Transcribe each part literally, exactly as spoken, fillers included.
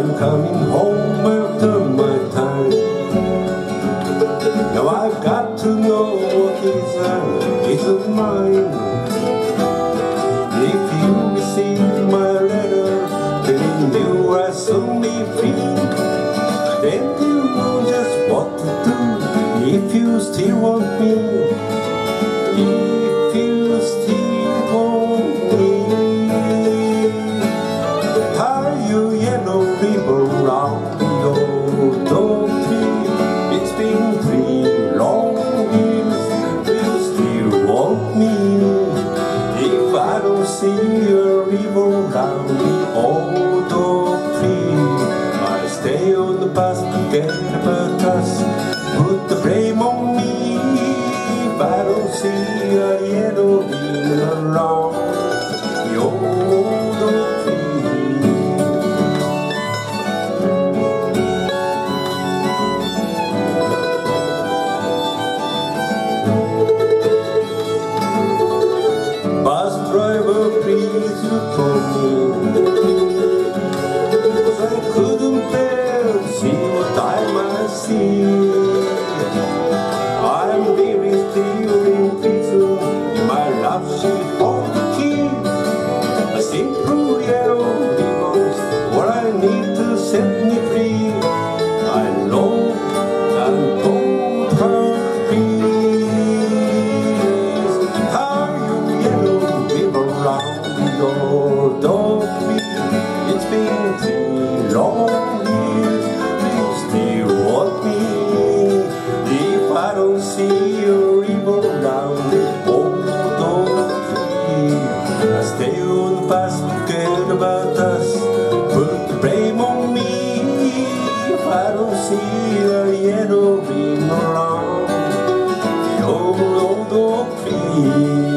I'm coming home after my time. Now I've got to know what is a peace of mind. If you receive my letter telling you I soon be free, then you know just what to do if you still want me. If you still want me, tie your yellow ribbon round your oak tree. It's been three long years, you still want me. If I don't see a ribbon round the old oak tree, I'll stay on the bus, forget about us, put the blame on me. If I don't see a yellow ribbon around the old oak tree. Bus driver, please look for me, 'cause I couldn't bear to see what I might see. I'm very still in prison, in my love sheet for the key. A simple yellow ribbon's what I need to set me free. I long and told her please, tie your yellow ribbon round your oak tree. It's been three long years, you still want me. If I don't see a ribbon round the old oak tree, I stay on the bus, forget about us, put the blame on me. If I don't see a yellow ribbon around the old, old oak tree.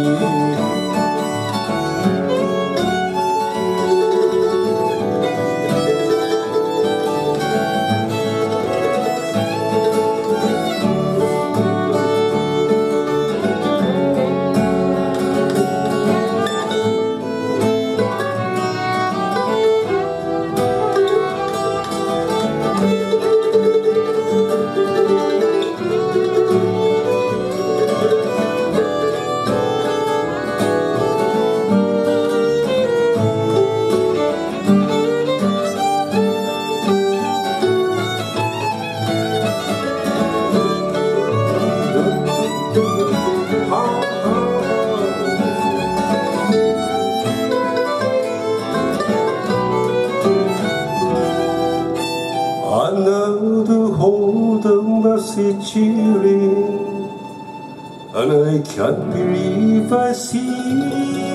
I know the hold of mercy chilling, and I can't believe I see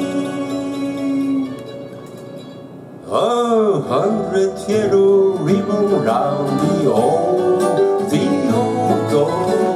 a hundred yellow ribbon round the old, the old door.